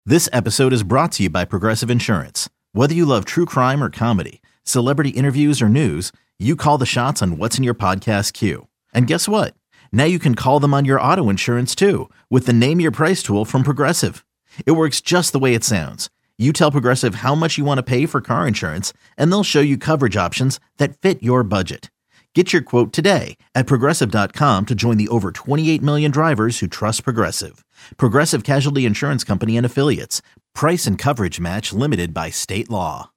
This episode is brought to you by Progressive Insurance. Whether you love true crime or comedy, celebrity interviews or news, you call the shots on what's in your podcast queue. And guess what? Now you can call them on your auto insurance too with the Name Your Price tool from Progressive. It works just the way it sounds. You tell Progressive how much you want to pay for car insurance, and they'll show you coverage options that fit your budget. Get your quote today at Progressive.com to join the over 28 million drivers who trust Progressive. Progressive Casualty Insurance Company and Affiliates. Price and coverage match limited by state law.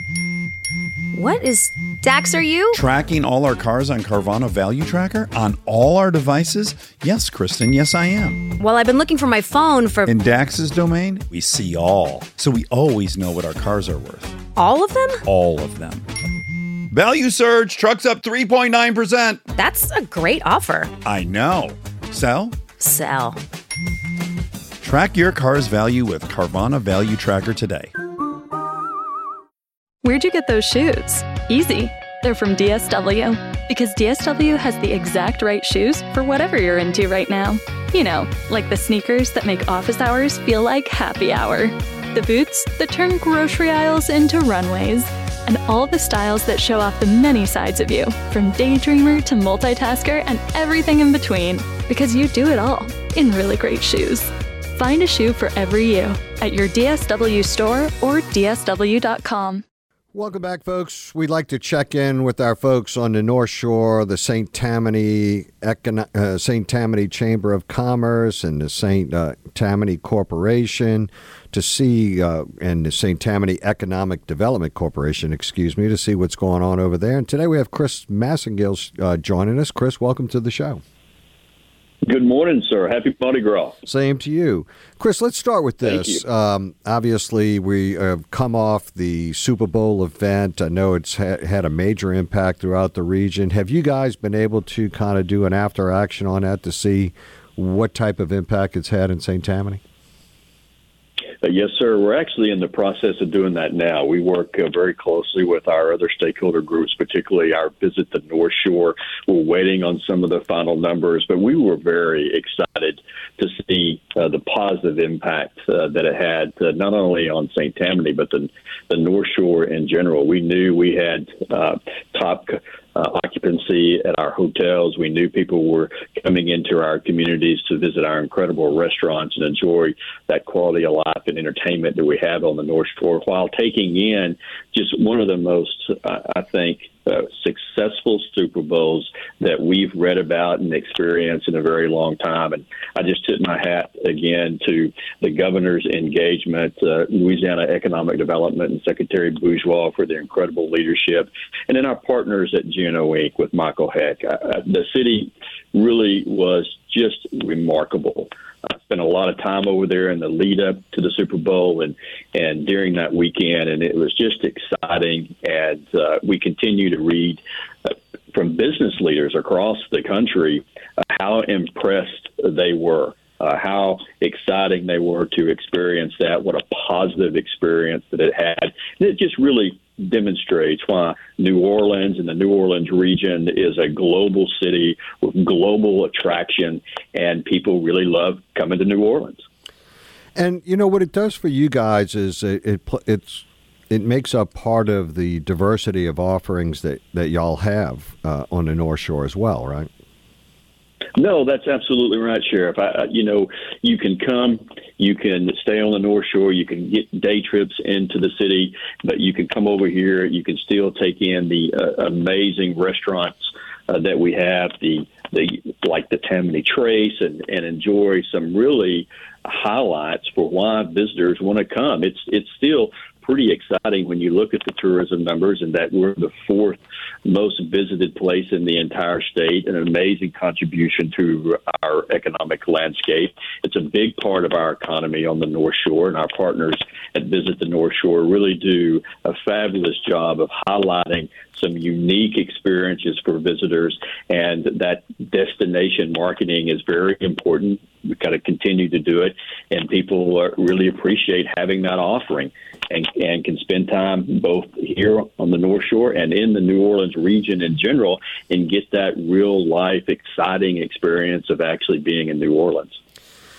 What is Dax, are you? Tracking all our cars on Carvana Value Tracker on all our devices? Yes, Kristen, yes I am. Well, I've been looking for my phone for... In Dax's domain, we see all. So we always know what our cars are worth. All of them? All of them. Value surge, trucks up 3.9%. That's a great offer. I know. Sell? Sell. Track your car's value with Carvana Value Tracker today. Where'd you get those shoes? Easy. They're from DSW. Because DSW has the exact right shoes for whatever you're into right now. You know, like the sneakers that make office hours feel like happy hour. The boots that turn grocery aisles into runways. And all the styles that show off the many sides of you, from daydreamer to multitasker and everything in between. Because you do it all in really great shoes. Find a shoe for every you at your DSW store or DSW.com. Welcome back, folks. We'd like to check in with our folks on the North Shore, the St. Tammany Chamber of Commerce and the St. Tammany Corporation to see, and the St. Tammany Economic Development Corporation, to see what's going on over there. And today we have Chris Massengill joining us. Chris, welcome to the show. Good morning, sir. Happy Mardi Gras. Same to you. Chris, let's start with this. Obviously, we have come off the Super Bowl event. I know it's had a major impact throughout the region. Have you guys been able to kind of do an after action on that to see what type of impact it's had in St. Tammany? Yes, sir. We're actually in the process of doing that now. We work very closely with our other stakeholder groups, particularly our Visit the North Shore. We're waiting on some of the final numbers, but we were very excited to see the positive impact that it had, not only on St. Tammany, but the North Shore in general. We knew we had top occupancy at our hotels. We knew people were coming into our communities to visit our incredible restaurants and enjoy that quality of life and entertainment that we have on the North Shore, while taking in just one of the most, I think, successful Super Bowls that we've read about and experienced in a very long time. And I just tip my hat again to the governor's engagement, Louisiana Economic Development, and Secretary Bourgeois for their incredible leadership, and then our partners at GNO Inc. with Michael Heck. The city really was just remarkable. I spent a lot of time over there in the lead up to the Super Bowl and during that weekend, and it was just exciting. And we continue to read from business leaders across the country how impressed they were, how exciting they were to experience that, what a positive experience that it had. And it just really demonstrates why New Orleans and the New Orleans region is a global city with global attraction, and people really love coming to New Orleans. And you know what it does for you guys is it makes up part of the diversity of offerings that y'all have on the North Shore as well, right? No, that's absolutely right, Sheriff. You can come, you can stay on the North Shore, you can get day trips into the city, but you can come over here, you can still take in the amazing restaurants that we have, like the Tammany Trace, and enjoy some really highlights for why visitors want to come. It's still pretty exciting when you look at the tourism numbers, and that we're the fourth most visited place in the entire state, an amazing contribution to our economic landscape. It's a big part of our economy on the North Shore, and our partners at Visit the North Shore really do a fabulous job of highlighting some unique experiences for visitors, and that destination marketing is very important. We've got to continue to do it, and people really appreciate having that offering and can spend time both here on the North Shore and in the New Orleans region in general and get that real life exciting experience of actually being in New Orleans.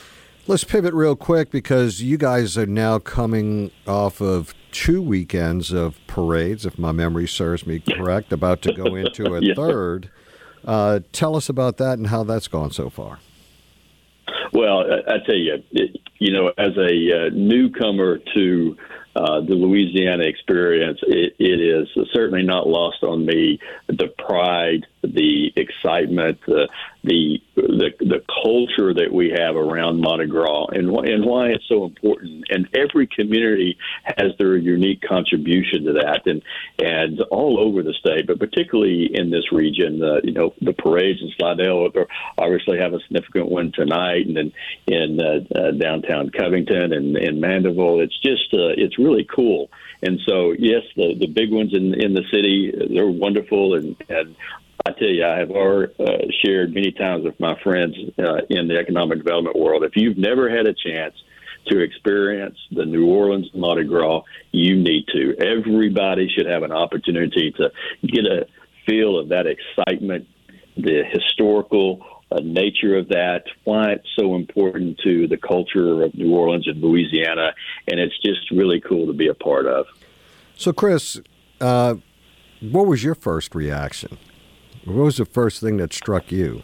Let's pivot real quick because you guys are now coming off of 2 weekends of parades, if my memory serves me correct, about to go into a third. Tell us about that and how that's gone so far. Well, I tell you, as a newcomer to the Louisiana experience, it is certainly not lost on me the pride, the excitement, the culture that we have around Mardi Gras and why it's so important. And every community has their unique contribution to that, and all over the state, but particularly in this region. The parades in Slidell obviously have a significant one tonight, and then in downtown Covington and in Mandeville. It's just it's really cool. And so, yes, the big ones in the city, they're wonderful, and I tell you, I have already shared many times with my friends in the economic development world. If you've never had a chance to experience the New Orleans Mardi Gras, you need to. Everybody should have an opportunity to get a feel of that excitement, the historical nature of that, why it's so important to the culture of New Orleans and Louisiana, and it's just really cool to be a part of. So, Chris, what was your first reaction? What was the first thing that struck you?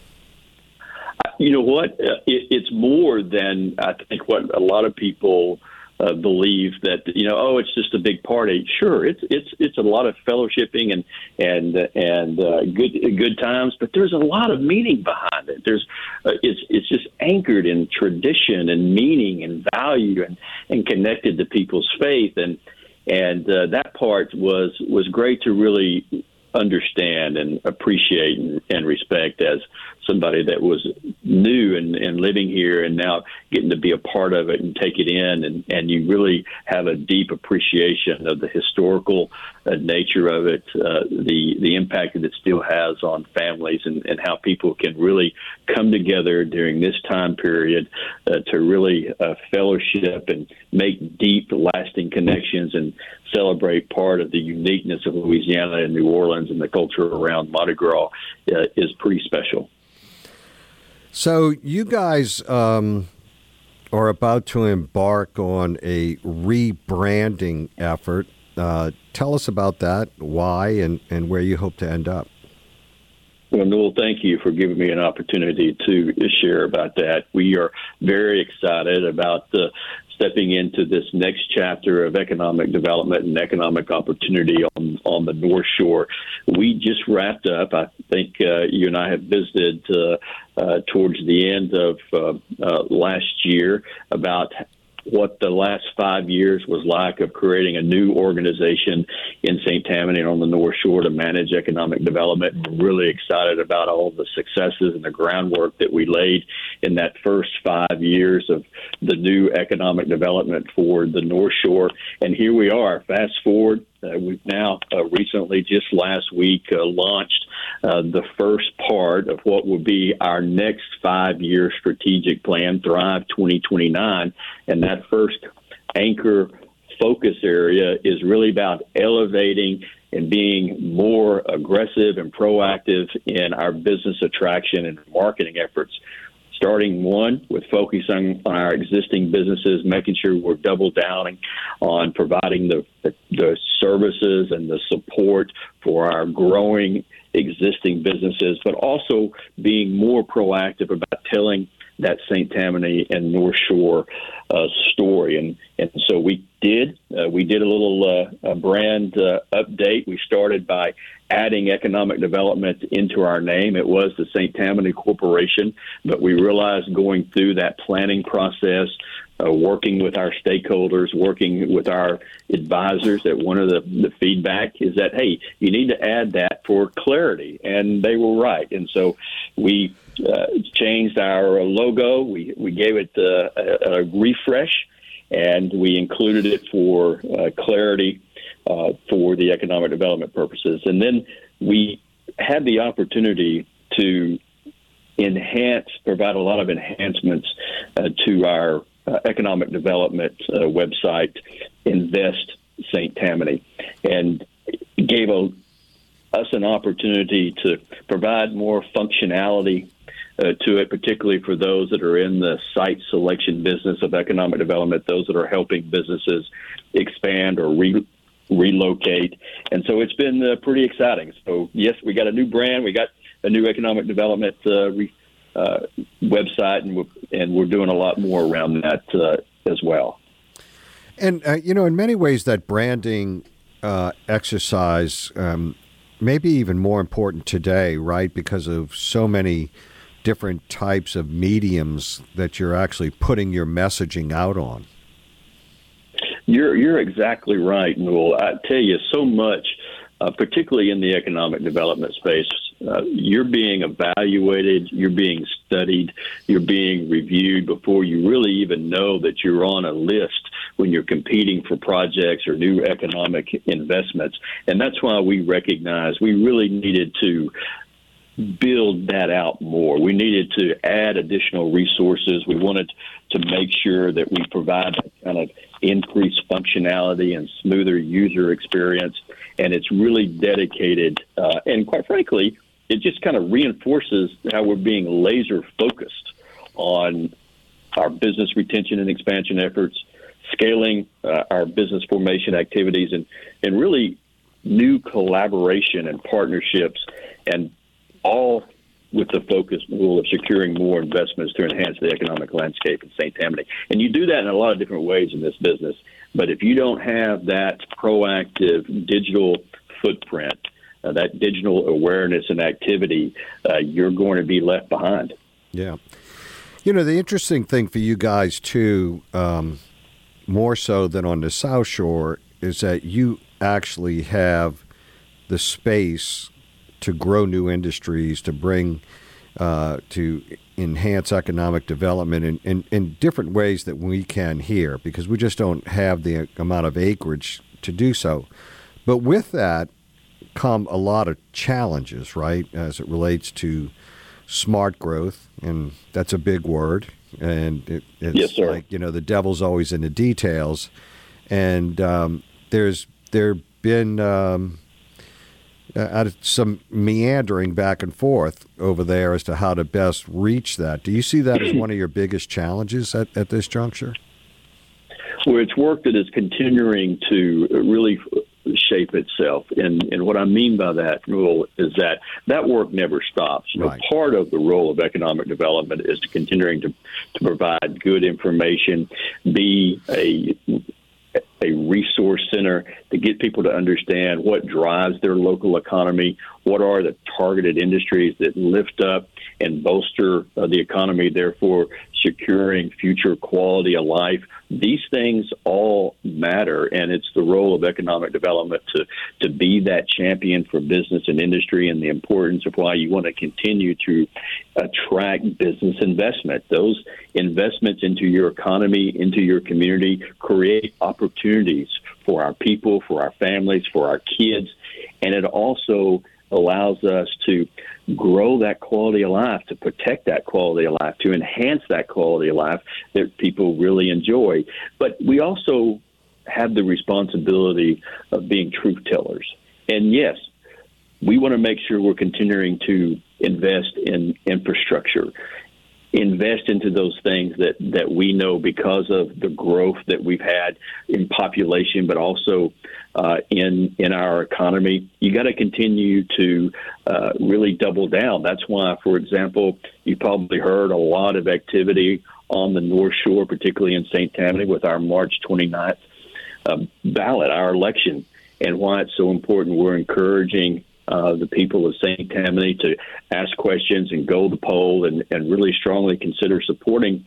You know what? It's more than I think what a lot of people believe that, it's just a big party. Sure, it's a lot of fellowshipping and good times, but there's a lot of meaning behind it. It's just anchored in tradition and meaning and value and connected to people's faith, and that part was great to really understand and appreciate and respect as somebody that was new and living here and now getting to be a part of it and take it in, and you really have a deep appreciation of the historical nature of it, the impact that it still has on families and how people can really come together during this time period to really fellowship and make deep, lasting connections and celebrate part of the uniqueness of Louisiana and New Orleans, and the culture around Mardi Gras is pretty special. So you guys are about to embark on a rebranding effort. Tell us about that, why, and where you hope to end up. Well, Newell, thank you for giving me an opportunity to share about that. We are very excited about stepping into this next chapter of economic development and economic opportunity on the North Shore. We just wrapped up, I think you and I have visited towards the end of last year about what the last 5 years was like of creating a new organization in St. Tammany and on the North Shore to manage economic development. We're really excited about all the successes and the groundwork that we laid in that first 5 years of the new economic development for the North Shore. And here we are, fast forward. We've now recently, just last week, launched the first part of what will be our next 5-year strategic plan, Thrive 2029. And that first anchor focus area is really about elevating and being more aggressive and proactive in our business attraction and marketing efforts. Starting one with focusing on our existing businesses, making sure we're double downing on providing the services and the support for our growing existing businesses, but also being more proactive about telling that St. Tammany and North Shore story. And so we did a little brand update. We started by adding economic development into our name. It was the St. Tammany Corporation, but we realized going through that planning process, working with our stakeholders, working with our advisors, that one of the feedback is that, hey, you need to add that for clarity. And they were right. And so we changed our logo. We gave it a refresh, and we included it for clarity for the economic development purposes. And then we had the opportunity to provide a lot of enhancements to our economic development website, Invest St. Tammany, and gave us an opportunity to provide more functionality to it, particularly for those that are in the site selection business of economic development, those that are helping businesses expand or relocate. And so it's been pretty exciting. So, yes, we got a new brand. We got a new economic development website, and we're doing a lot more around that as well. And, in many ways, that branding exercise may be even more important today, right, because of so many different types of mediums that you're actually putting your messaging out on. You're exactly right, Newell. I tell you, so much, particularly in the economic development space, you're being evaluated, you're being studied, you're being reviewed before you really even know that you're on a list when you're competing for projects or new economic investments. And that's why we recognize we really needed to build that out more. We needed to add additional resources. We wanted to make sure that we provide that kind of increased functionality and smoother user experience. And it's really dedicated. And quite frankly, it just kind of reinforces how we're being laser focused on our business retention and expansion efforts, scaling our business formation activities, and really new collaboration and partnerships, and all with the focus of securing more investments to enhance the economic landscape in St. Tammany. And you do that in a lot of different ways in this business. But if you don't have that proactive digital footprint, that digital awareness and activity, you're going to be left behind. Yeah. The interesting thing for you guys, too, more so than on the South Shore, is that you actually have the space to grow new industries, to bring, to enhance economic development in different ways that we can here, because we just don't have the amount of acreage to do so. But with that come a lot of challenges, right, as it relates to smart growth, and that's a big word. And it's yes, sir. Like, the devil's always in the details. And there been some meandering back and forth over there as to how to best reach that. Do you see that as one of your biggest challenges at this juncture? Well, it's work that is continuing to really shape itself. And what I mean by that, Newell, is that work never stops. Right. Part of the role of economic development is to continuing to provide good information, be a resource center to get people to understand what drives their local economy, what are the targeted industries that lift up and bolster the economy, therefore securing future quality of life. These things all matter, and it's the role of economic development to be that champion for business and industry, and the importance of why you want to continue to attract business investment. Those investments into your economy, into your community, create opportunities for our people, for our families, for our kids, and it also allows us to grow that quality of life, to protect that quality of life, to enhance that quality of life that people really enjoy. But we also have the responsibility of being truth tellers. And yes, we want to make sure we're continuing to invest in infrastructure, invest into those things that we know because of the growth that we've had in population, but also in our economy. You got to continue to really double down. That's why, for example, you probably heard a lot of activity on the North Shore, particularly in St. Tammany, with our March 29th ballot, our election, and why it's so important. We're encouraging the people of St. Tammany to ask questions and go to the poll and really strongly consider supporting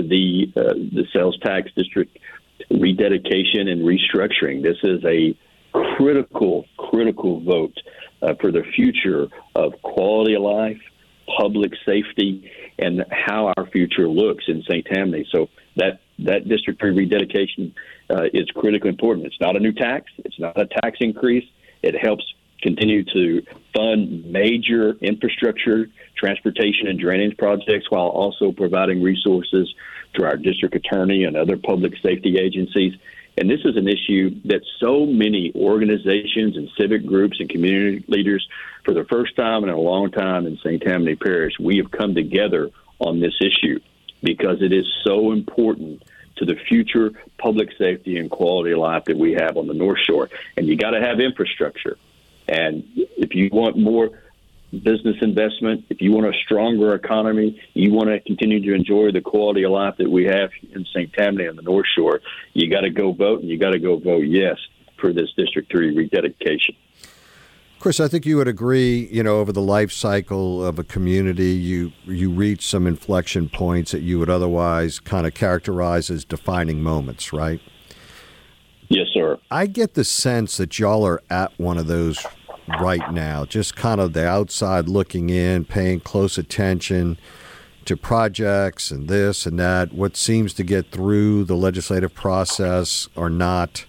the sales tax district rededication and restructuring. This is a critical vote for the future of quality of life, public safety, and how our future looks in St. Tammany. So that district rededication is critically important. It's not a new tax. It's not a tax increase. It helps continue to fund major infrastructure, transportation, and drainage projects while also providing resources to our district attorney and other public safety agencies. And this is an issue that so many organizations and civic groups and community leaders, for the first time in a long time in St. Tammany Parish, we have come together on this issue because it is so important to the future public safety and quality of life that we have on the North Shore. And you got to have infrastructure. And if you want more business investment, if you want a stronger economy, you want to continue to enjoy the quality of life that we have in St. Tammany on the North Shore, you got to go vote, and you got to go vote yes for this District 3 rededication. Chris, I think you would agree, over the life cycle of a community, you reach some inflection points that you would otherwise kind of characterize as defining moments, right? Yes, sir. I get the sense that y'all are at one of those right now, just kind of the outside looking in, paying close attention to projects and this and that, what seems to get through the legislative process or not,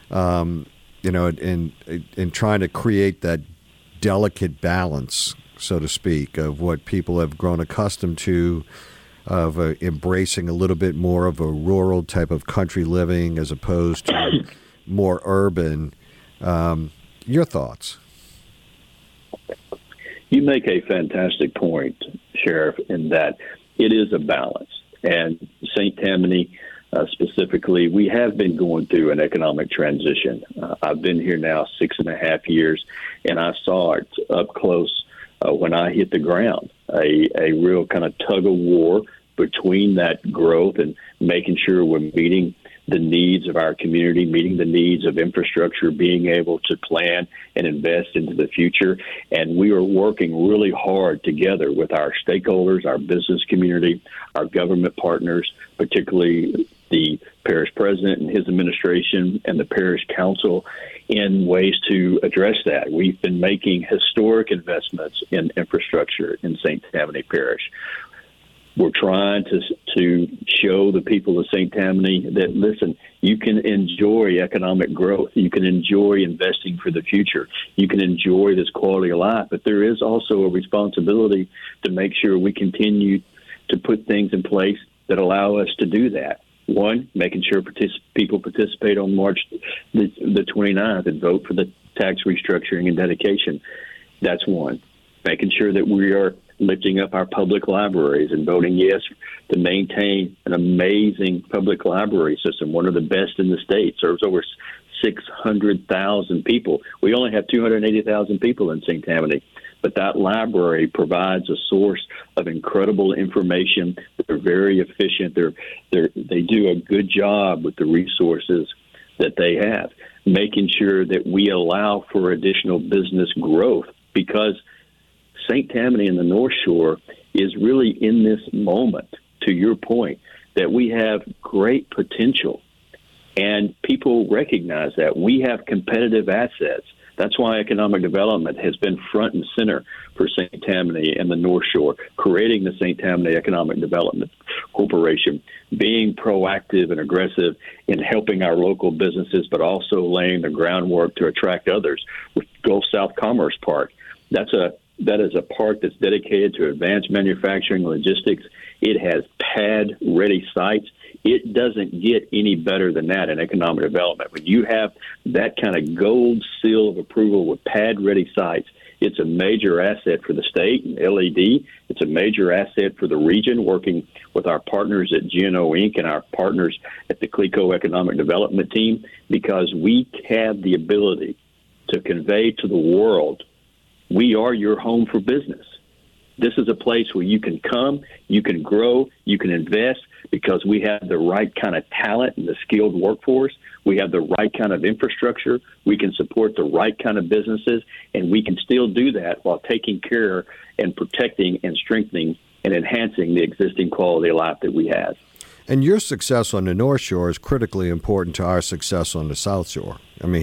in trying to create that delicate balance, so to speak, of what people have grown accustomed to, of embracing a little bit more of a rural type of country living as opposed to more urban. Your thoughts? You make a fantastic point, Sheriff, in that it is a balance. And St. Tammany, specifically, we have been going through an economic transition. I've been here now 6.5 years, and I saw it up close when I hit the ground, a real kind of tug of war between that growth and making sure we're meeting the needs of our community, meeting the needs of infrastructure, being able to plan and invest into the future. And we are working really hard together with our stakeholders, our business community, our government partners, particularly the parish president and his administration and the parish council, in ways to address that. We've been making historic investments in infrastructure in St. Tammany Parish. We're trying to show the people of St. Tammany that, listen, you can enjoy economic growth. You can enjoy investing for the future. You can enjoy this quality of life. But there is also a responsibility to make sure we continue to put things in place that allow us to do that. One, making sure people participate on March the 29th and vote for the tax restructuring and dedication. That's one. Making sure that we are lifting up our public libraries and voting yes to maintain an amazing public library system, one of the best in the state, serves over 600,000 people. We only have 280,000 people in St. Tammany, but that library provides a source of incredible information. They're very efficient. They do a good job with the resources that they have, making sure that we allow for additional business growth, because St. Tammany and the North Shore is really in this moment, to your point, that we have great potential. And people recognize that. We have competitive assets. That's why economic development has been front and center for St. Tammany and the North Shore, creating the St. Tammany Economic Development Corporation, being proactive and aggressive in helping our local businesses, but also laying the groundwork to attract others. With Gulf South Commerce Park, that is a park that's dedicated to advanced manufacturing logistics. It has pad-ready sites. It doesn't get any better than that in economic development. When you have that kind of gold seal of approval with pad-ready sites, it's a major asset for the state and LED. It's a major asset for the region, working with our partners at GNO Inc. and our partners at the CLECO Economic Development Team, because we have the ability to convey to the world, we are your home for business. This is a place where you can come, you can grow, you can invest, because we have the right kind of talent and the skilled workforce. We have the right kind of infrastructure. We can support the right kind of businesses, and we can still do that while taking care and protecting and strengthening and enhancing the existing quality of life that we have. And your success on the North Shore is critically important to our success on the South Shore. I mean,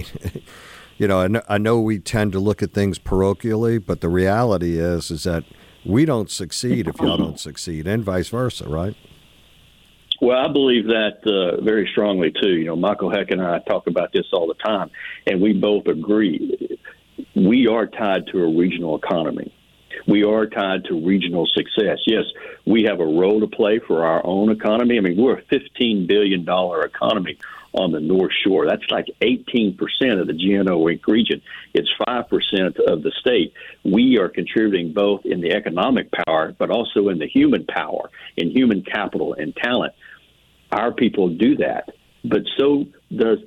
I know we tend to look at things parochially, but the reality is that we don't succeed if y'all don't succeed, and vice versa, right? Well, I believe that very strongly, too. Michael Heck and I talk about this all the time, and we both agree. we are tied to a regional economy. We are tied to regional success. Yes, we have a role to play for our own economy. I mean, we're a $15 billion economy on the North Shore. That's like 18% of the GNO Inc. region. It's 5% of the state. We are contributing both in the economic power, but also in the human power, in human capital and talent. Our people do that, but so does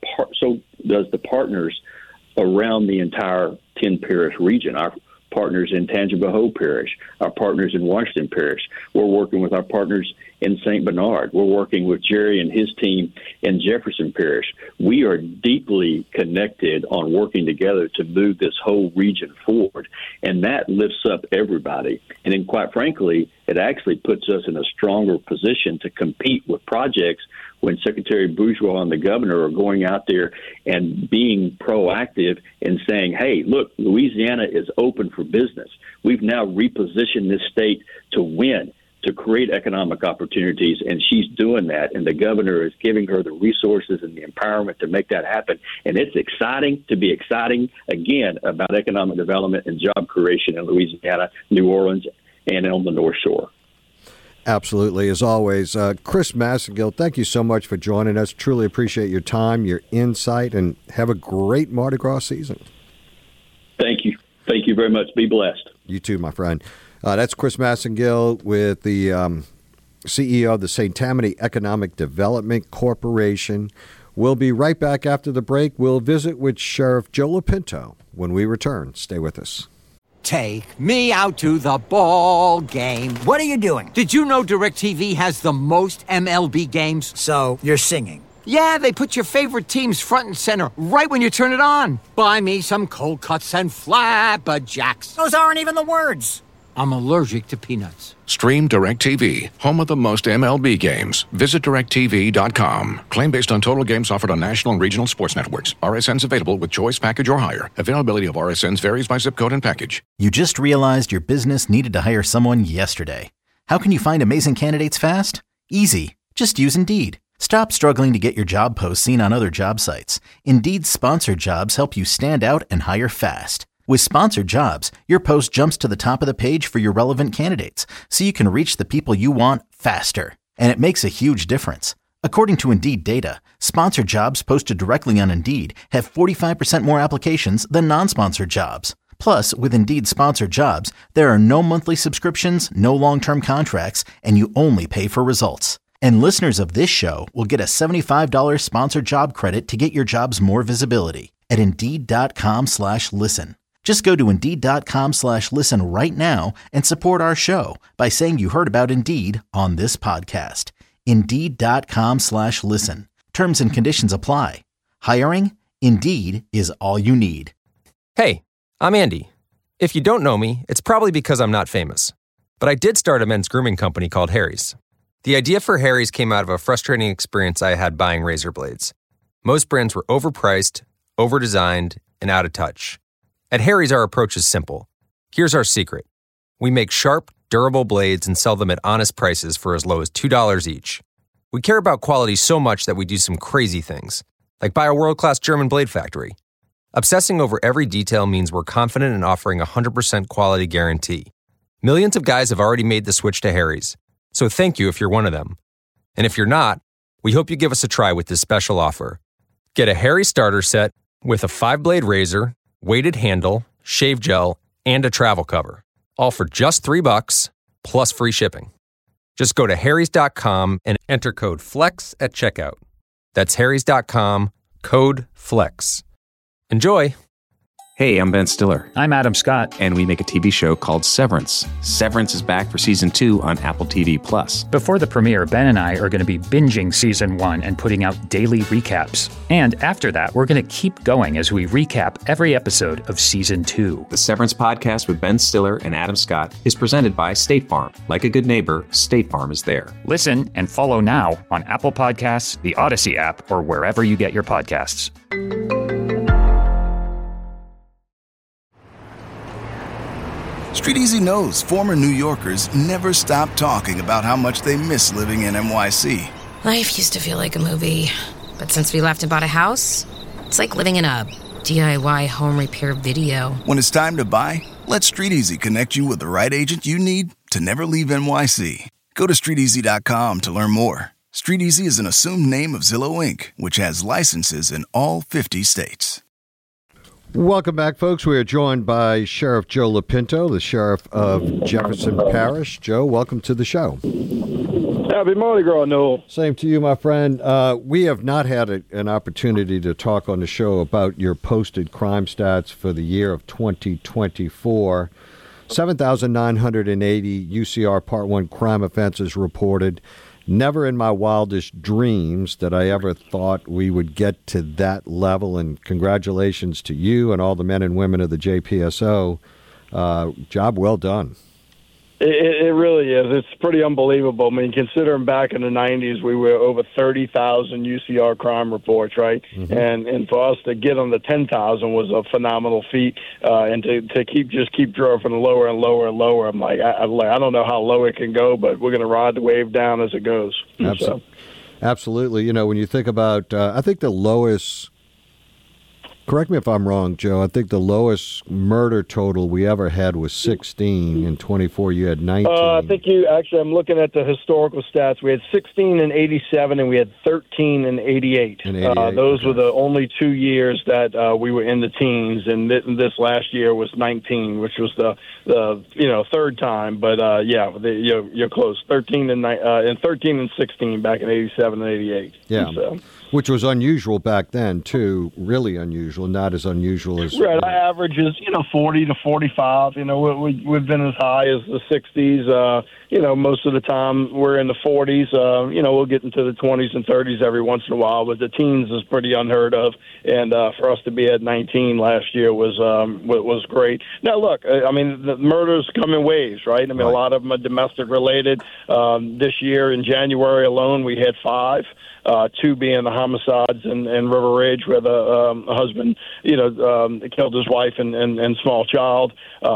the partners around the entire 10-parish region. Our partners in Tangipahoa Parish, our partners in Washington Parish. We're working with our partners in St. Bernard. We're working with Jerry and his team in Jefferson Parish. We are deeply connected on working together to move this whole region forward, and that lifts up everybody. And then, quite frankly, it actually puts us in a stronger position to compete with projects when Secretary Bourgeois and the governor are going out there and being proactive and saying, hey, look, Louisiana is open for business. We've now repositioned this state to win, to create economic opportunities, and she's doing that, and the governor is giving her the resources and the empowerment to make that happen. And it's exciting to be exciting, again, about economic development and job creation in Louisiana, New Orleans, and on the North Shore. Absolutely. As always, Chris Massengill, thank you so much for joining us. Truly appreciate your time, your insight, and have a great Mardi Gras season. Thank you. Thank you very much. Be blessed. You too, my friend. That's Chris Massengill with the CEO of the St. Tammany Economic Development Corporation. We'll be right back after the break. We'll visit with Sheriff Joe Lopinto when we return. Stay with us. Take me out to the ball game. What are you doing? Did you know DirecTV has the most MLB games? So, you're singing. Yeah, they put your favorite teams front and center right when you turn it on. Buy me some cold cuts and flapjacks. Those aren't even the words. I'm allergic to peanuts. Stream DirecTV, home of the most MLB games. Visit DirecTV.com. Claim based on total games offered on national and regional sports networks. RSNs available with choice package or higher. Availability of RSNs varies by zip code and package. You just realized your business needed to hire someone yesterday. How can you find amazing candidates fast? Easy. Just use Indeed. Stop struggling to get your job posts seen on other job sites. Indeed's sponsored jobs help you stand out and hire fast. With sponsored jobs, your post jumps to the top of the page for your relevant candidates, so you can reach the people you want faster. And it makes a huge difference. According to Indeed data, sponsored jobs posted directly on Indeed have 45% more applications than non-sponsored jobs. Plus, with Indeed sponsored jobs, there are no monthly subscriptions, no long-term contracts, and you only pay for results. And listeners of this show will get a $75 sponsored job credit to get your jobs more visibility at Indeed.com/listen. Just go to Indeed.com/listen right now and support our show by saying you heard about Indeed on this podcast. Indeed.com/listen. Terms and conditions apply. Hiring? Indeed is all you need. Hey, I'm Andy. If you don't know me, it's probably because I'm not famous. But I did start a men's grooming company called Harry's. The idea for Harry's came out of a frustrating experience I had buying razor blades. Most brands were overpriced, overdesigned, and out of touch. At Harry's, our approach is simple. Here's our secret. We make sharp, durable blades and sell them at honest prices for as low as $2 each. We care about quality so much that we do some crazy things, like buy a world-class German blade factory. Obsessing over every detail means we're confident in offering a 100% quality guarantee. Millions of guys have already made the switch to Harry's, so thank you if you're one of them. And if you're not, we hope you give us a try with this special offer. Get a Harry's starter set with a 5-blade razor, weighted handle, shave gel, and a travel cover. All for just $3 plus free shipping. Just go to harrys.com and enter code FLEX at checkout. That's harrys.com, code FLEX. Enjoy! Hey, I'm Ben Stiller. I'm Adam Scott. And we make a TV show called Severance. Severance is back for Season 2 on Apple TV+. Before the premiere, Ben and I are going to be binging Season 1 and putting out daily recaps. And after that, we're going to keep going as we recap every episode of Season 2. The Severance podcast with Ben Stiller and Adam Scott is presented by State Farm. Like a good neighbor, State Farm is there. Listen and follow now on Apple Podcasts, the Odyssey app, or wherever you get your podcasts. Street Easy knows former New Yorkers never stop talking about how much they miss living in NYC. Life used to feel like a movie, but since we left and bought a house, it's like living in a DIY home repair video. When it's time to buy, let StreetEasy connect you with the right agent you need to never leave NYC. Go to StreetEasy.com to learn more. StreetEasy is an assumed name of Zillow Inc., which has licenses in all 50 states. Welcome back, folks. We are joined by Sheriff Joe Lopinto, the sheriff of Jefferson Parish. Joe, welcome to the show. Happy Mardi Gras, Noel. Same to you, my friend. We have not had an opportunity to talk on the show about your posted crime stats for the year of 2024. 7,980 UCR Part 1 crime offenses reported. Never in my wildest dreams that I ever thought we would get to that level, and congratulations to you and all the men and women of the JPSO. Job well done. It really is. It's pretty unbelievable. I mean, considering back in the 90s, we were over 30,000 UCR crime reports, right? Mm-hmm. And for us to get on the 10,000 was a phenomenal feat. And to keep dropping lower and lower and lower, I'm like, I don't know how low it can go, but we're going to ride the wave down as it goes. Absolutely. You know, when you think about, I think the lowest, correct me if I'm wrong, Joe, I think the lowest murder total we ever had was 16. In 24, you had 19. I think I'm looking at the historical stats. We had 16 in 87, and we had 13 in 88. Those were the only 2 years that we were in the teens, and this last year was 19, which was the third time. But you're close. 13 and 16 back in 87 and 88. Yeah. Which was unusual back then, too. Really unusual, not as unusual as... Right, our average is, 40 to 45. We've been as high as the 60s. Most of the time we're in the 40s. We'll get into the 20s and 30s every once in a while, but the teens is pretty unheard of. And for us to be at 19 last year was great. Now, look, the murders come in waves, right? A lot of them are domestic related. This year in January alone, we had 5. 2 being the homicides in River Ridge, where the husband, killed his wife and small child.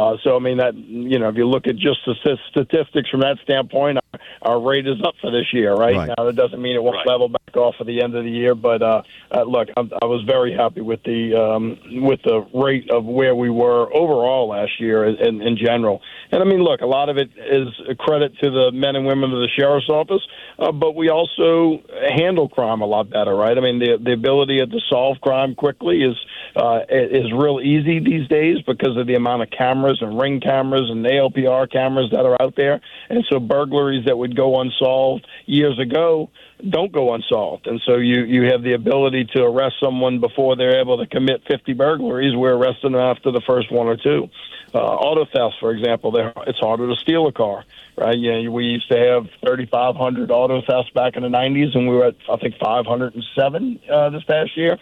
If you look at just the statistics from that standpoint, our rate is up for this year, right? Now, that doesn't mean it won't level back off at the end of the year, but look, I was very happy with the rate of where we were overall last year in general. And look, a lot of it is a credit to the men and women of the sheriff's office, but we also handle crime a lot better, right? The ability to solve crime quickly is real easy these days because of the amount of cameras and Ring cameras and ALPR cameras that are out there. And so burglaries that would go unsolved years ago don't go unsolved. And so you have the ability to arrest someone before they're able to commit 50 burglaries. We're arresting them after the first 1 or 2. Auto thefts, for example, it's harder to steal a car, right? We used to have 3,500 auto thefts back in the 90s, and we were at, I think, 507 this past year.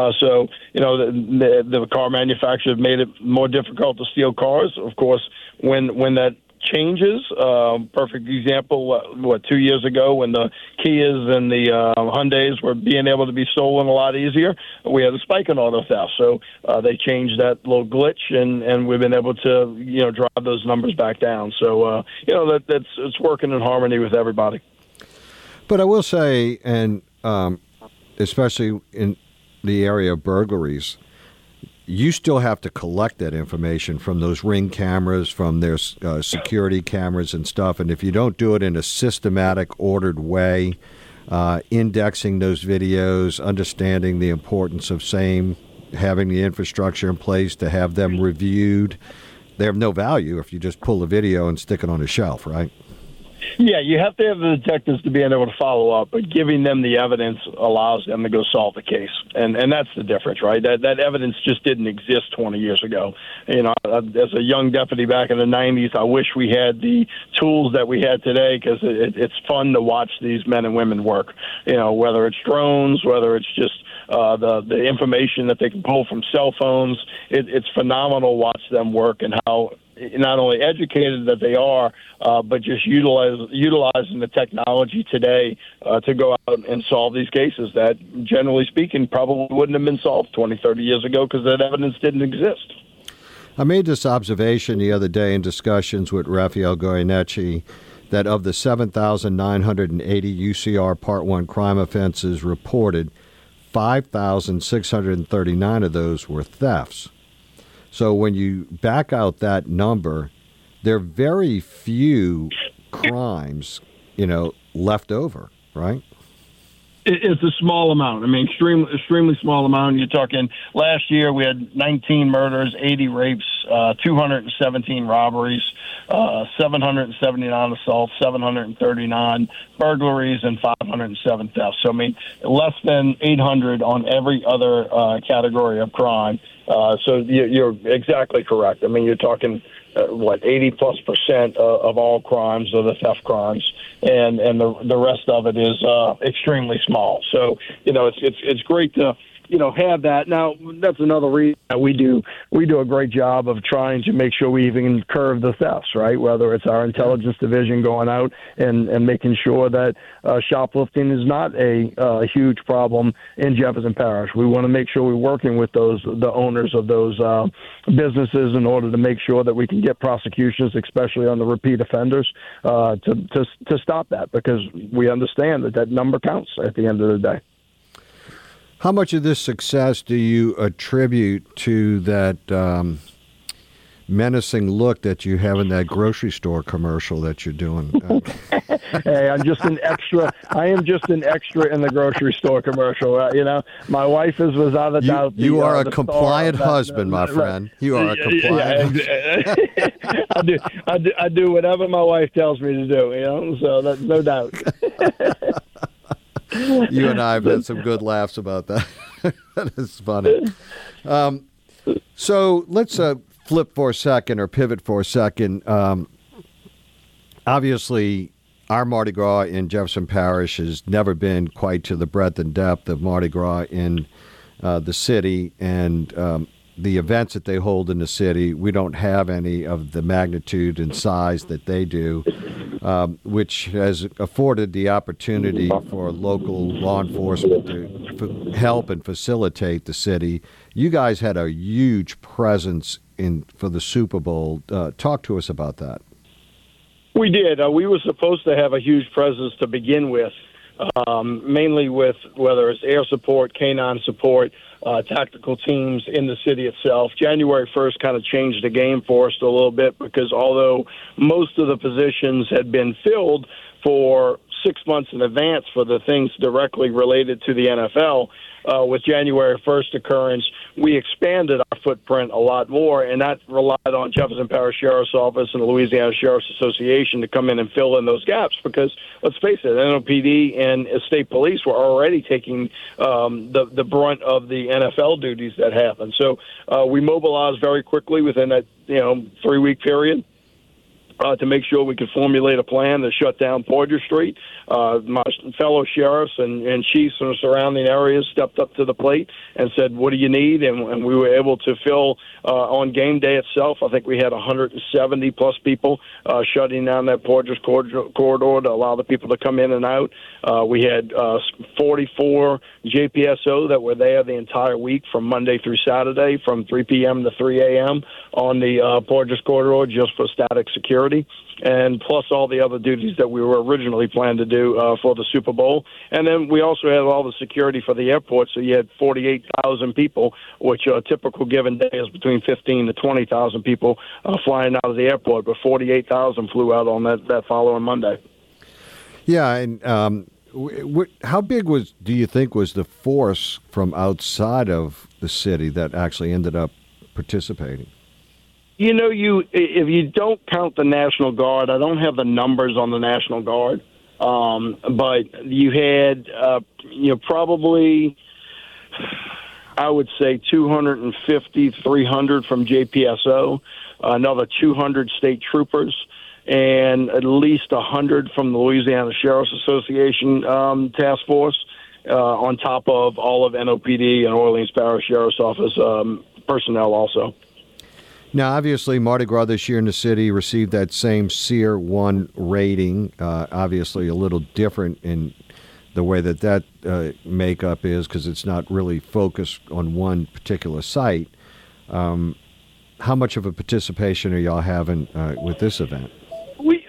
The car manufacturers made it more difficult to steal cars. Of course, when that changes. Perfect example, 2 years ago when the Kias and the Hyundais were being able to be stolen a lot easier, we had a spike in auto theft. So they changed that little glitch, and we've been able to, drive those numbers back down. So, it's working in harmony with everybody. But I will say, and especially in the area of burglaries, you still have to collect that information from those Ring cameras, from their security cameras and stuff. And if you don't do it in a systematic, ordered way, indexing those videos, understanding the importance of having the infrastructure in place to have them reviewed, they have no value if you just pull a video and stick it on a shelf, right? Yeah, you have to have the detectives to be able to follow up, but giving them the evidence allows them to go solve the case. And that's the difference, right? That evidence just didn't exist 20 years ago. As a young deputy back in the 90s, I wish we had the tools that we had today, because it's fun to watch these men and women work. Whether it's drones, whether it's just the information that they can pull from cell phones, it's phenomenal to watch them work and how not only educated that they are, but just utilizing the technology today to go out and solve these cases that, generally speaking, probably wouldn't have been solved 20, 30 years ago because that evidence didn't exist. I made this observation the other day in discussions with Raphael Goyeneche that of the 7,980 UCR Part 1 crime offenses reported, 5,639 of those were thefts. So when you back out that number, there are very few crimes, left over, right? It's a small amount. I mean, extremely small amount. You're talking last year we had 19 murders, 80 rapes, 217 robberies, 779 assaults, 739 burglaries, and 507 thefts. So, I mean, less than 800 on every other category of crime. So you're exactly correct. I mean, you're talking 80+% of all crimes are the theft crimes, and the rest of it is extremely small. So it's great to have that. Now that's another reason that we do a great job of trying to make sure we even curb the thefts, right? Whether it's our intelligence division going out and making sure that shoplifting is not a huge problem in Jefferson Parish. We want to make sure we're working with the owners of those businesses in order to make sure that we can get prosecutions, especially on the repeat offenders, to stop that, because we understand that number counts at the end of the day. How much of this success do you attribute to that menacing look that you have in that grocery store commercial that you're doing? Hey, I am just an extra in the grocery store commercial. My wife is without a doubt. You are a compliant husband, my friend. You are a compliant husband. I do whatever my wife tells me to do. So that's no doubt. You and I have had some good laughs about that. That is funny. So let's flip for a second, or pivot for a second. Obviously, our Mardi Gras in Jefferson Parish has never been quite to the breadth and depth of Mardi Gras in the city, and the events that they hold in the city, we don't have any of the magnitude and size that they do, which has afforded the opportunity for local law enforcement to help and facilitate the city. You guys had a huge presence for the Super Bowl. Talk to us about that. We did. We were supposed to have a huge presence to begin with, mainly with whether it's air support, canine support, tactical teams in the city itself. January 1st kind of changed the game for us a little bit, because although most of the positions had been filled for 6 months in advance for the things directly related to the NFL, with January 1st occurrence, we expanded our footprint a lot more, and that relied on Jefferson Parish Sheriff's Office and the Louisiana Sheriff's Association to come in and fill in those gaps, because, let's face it, NOPD and state police were already taking the brunt of the NFL duties that happened. So we mobilized very quickly within that 3-week period to make sure we could formulate a plan to shut down Poydras Street. My fellow sheriffs and chiefs from the surrounding areas stepped up to the plate and said, what do you need? And we were able to fill on game day itself. I think we had 170-plus people shutting down that Poydras corridor to allow the people to come in and out. We had 44 JPSO that were there the entire week from Monday through Saturday from 3 p.m. to 3 a.m. on the Poydras corridor just for static security, and plus all the other duties that we were originally planned to do for the Super Bowl. And then we also had all the security for the airport, so you had 48,000 people, which a typical given day is between 15 to 20,000 people flying out of the airport, but 48,000 flew out on that following Monday. Yeah, and how big do you think was the force from outside of the city that actually ended up participating? If you don't count the National Guard, I don't have the numbers on the National Guard, but you had, probably, I would say 250, 300 from JPSO, another 200 state troopers, and at least 100 from the Louisiana Sheriff's Association task force, on top of all of NOPD and Orleans Parish Sheriff's Office personnel also. Now, obviously, Mardi Gras this year in the city received that same SEER 1 rating, obviously a little different in the way that makeup is, because it's not really focused on one particular site. How much of a participation are y'all having with this event?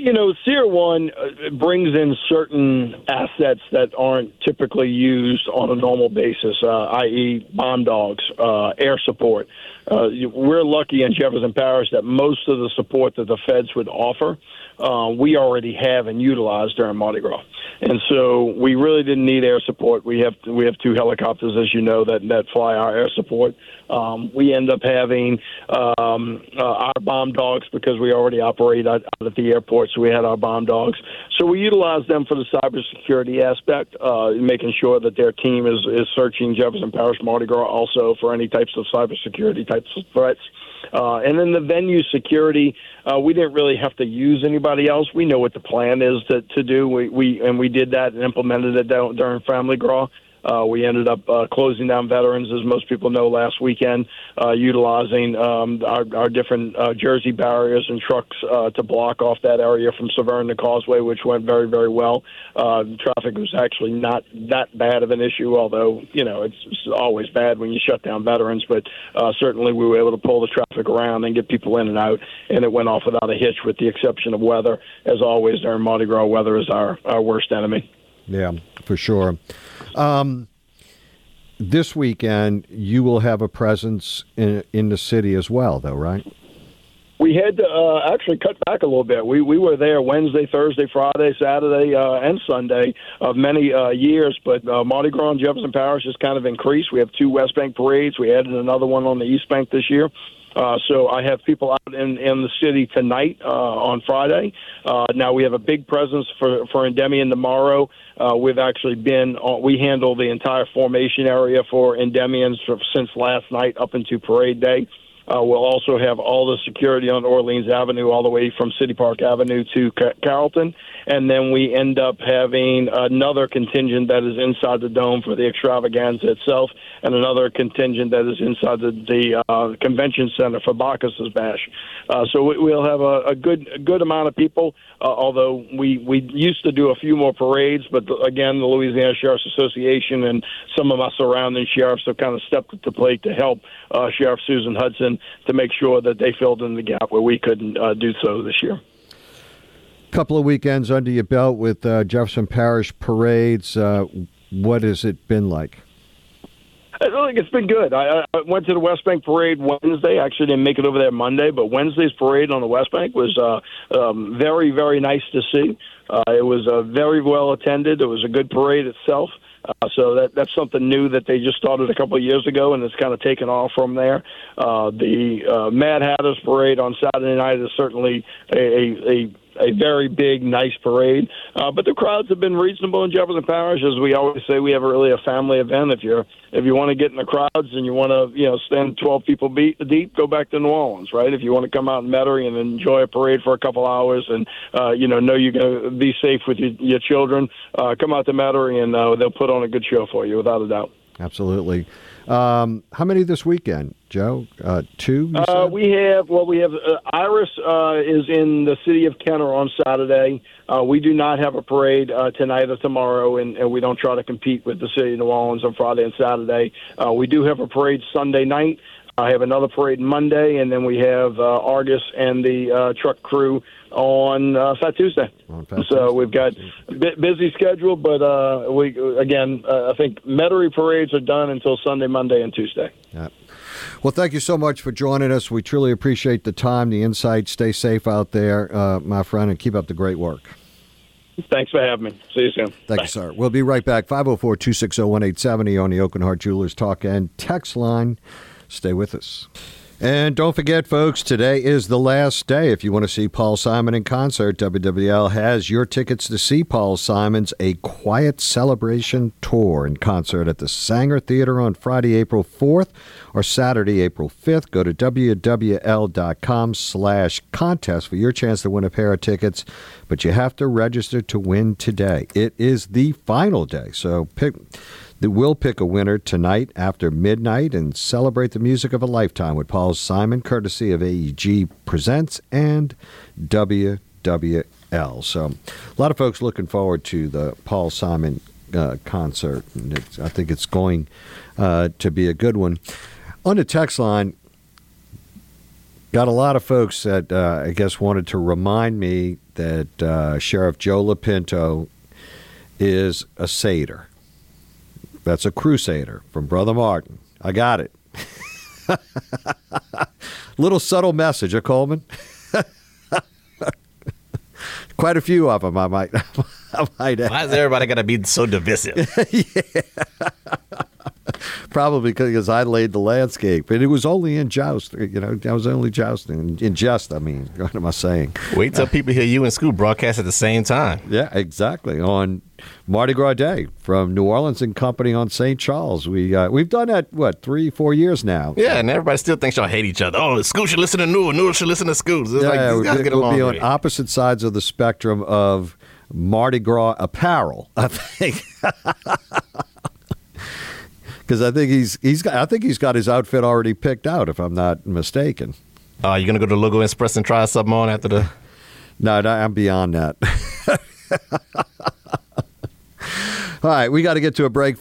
Sierra One brings in certain assets that aren't typically used on a normal basis, i.e. bomb dogs, air support. We're lucky in Jefferson Parish that most of the support that the feds would offer, we already have and utilize during Mardi Gras. And so we really didn't need air support. We have 2 helicopters, as you know, that fly our air support. We end up having our bomb dogs because we already operate out at the airport, so we had our bomb dogs. So we utilize them for the cybersecurity aspect, making sure that their team is searching Jefferson Parish Mardi Gras also for any types of cybersecurity types of threats. And then the venue security, we didn't really have to use anybody else. We know what the plan is to do. We did that and implemented it during Family Gras. We ended up closing down Veterans, as most people know, last weekend, utilizing our different jersey barriers and trucks to block off that area from Severn to Causeway, which went very, very well. Traffic was actually not that bad of an issue, although, it's always bad when you shut down Veterans. But certainly we were able to pull the traffic around and get people in and out, and it went off without a hitch, with the exception of weather. As always, during Mardi Gras, weather is our worst enemy. Yeah, for sure. This weekend, you will have a presence in the city as well, though, right? We had to actually cut back a little bit. We were there Wednesday, Thursday, Friday, Saturday, and Sunday of many years, but Mardi Gras in Jefferson Parish has kind of increased. We have 2 West Bank parades. We added another one on the East Bank this year. So I have people out in the city tonight on Friday. Now we have a big presence for Endymion tomorrow. We've actually we handle the entire formation area for Endymions since last night up into Parade Day. We'll also have all the security on Orleans Avenue all the way from City Park Avenue to Carrollton. And then we end up having another contingent that is inside the Dome for the extravaganza itself, and another contingent that is inside the convention center for Bacchus's Bash. So we'll have a good amount of people, although we used to do a few more parades, but again, the Louisiana Sheriff's Association and some of my surrounding sheriffs have kind of stepped up to the plate to help Sheriff Susan Hudson to make sure that they filled in the gap where we couldn't do so this year. Couple of weekends under your belt with Jefferson Parish parades. What has it been like? I think it's been good. I went to the West Bank parade Wednesday. Actually didn't make it over there Monday, but Wednesday's parade on the West Bank was very, very nice to see. It was very well attended. It was a good parade itself. So that's something new that they just started a couple of years ago, and it's kind of taken off from there. The Mad Hatters parade on Saturday night is certainly a very big, nice parade. But the crowds have been reasonable in Jefferson Parish. As we always say, we have really a family event. If you want to get in the crowds and you want to stand 12 people deep, go back to New Orleans, right? If you want to come out in Metairie and enjoy a parade for a couple hours and know you're going to be safe with your children, come out to Metairie and they'll put on a good show for you, without a doubt. Absolutely. How many this weekend, Joe? 2? We have Iris is in the city of Kenner on Saturday. We do not have a parade tonight or tomorrow, and we don't try to compete with the city of New Orleans on Friday and Saturday. We do have a parade Sunday night. I have another parade Monday, and then we have Argus and the truck crew on Fat Tuesday. So we've got a busy schedule, but I think Metairie parades are done until Sunday, Monday, and Tuesday. Yeah. Well, thank you so much for joining us. We truly appreciate the time, the insight. Stay safe out there, my friend, and keep up the great work. Thanks for having me. See you soon. Thank you, sir. We'll be right back. 504-260-1870 on the Oakland Heart Jewelers Talk and Text line. Stay with us. And don't forget, folks, today is the last day. If you want to see Paul Simon in concert, WWL has your tickets to see Paul Simon's A Quiet Celebration Tour in concert at the Sanger Theater on Friday, April 4th or Saturday, April 5th. Go to WWL.com/contest for your chance to win a pair of tickets, but you have to register to win today. It is the final day, so we'll pick a winner tonight after midnight and celebrate the music of a lifetime with Paul Simon, courtesy of AEG Presents and WWL. So a lot of folks looking forward to the Paul Simon concert, and I think it's going to be a good one. On the text line, Got a lot of folks that I guess wanted to remind me that Sheriff Joe Lapinto is a satyr. That's a crusader from Brother Martin. I got it. Little subtle message, Coleman. Quite a few of them, I might add. Why is everybody got to be so divisive? Yeah. Probably because I laid the landscape. And it was only in joust. I was only jousting. In jest, I mean. What am I saying? Wait till people hear you and Scoop broadcast at the same time. Yeah, exactly. On Mardi Gras Day from New Orleans and Company on St. Charles. We've done that, 3-4 years now. Yeah, and everybody still thinks y'all hate each other. Oh, Scoop should listen to Newell. Newell should listen to Scoop. Yeah, we'll be on opposite sides of the spectrum of Mardi Gras apparel, I think. Because I think he's got his outfit already picked out, if I'm not mistaken. You gonna go to Logo Express and try something on after the? No, I'm beyond that. All right, we got to get to a break.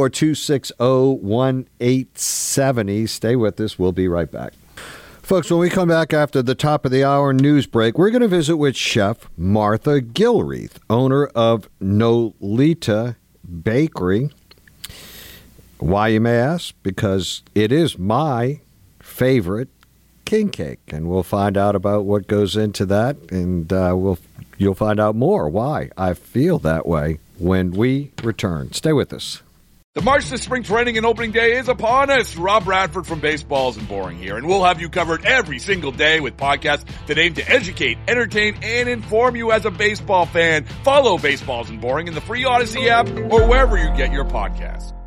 504-260-1870. Stay with us. We'll be right back. Folks, when we come back after the top of the hour news break, we're going to visit with Chef Martha Gilreath, owner of Nolita Bakery. Why, you may ask? Because it is my favorite king cake, and we'll find out about what goes into that, and you'll find out more why I feel that way when we return. Stay with us. The march to spring training and opening day is upon us. Rob Bradford from Baseballs and Boring here, and we'll have you covered every single day with podcasts that aim to educate, entertain, and inform you as a baseball fan. Follow Baseballs and Boring in the free Odyssey app or wherever you get your podcasts.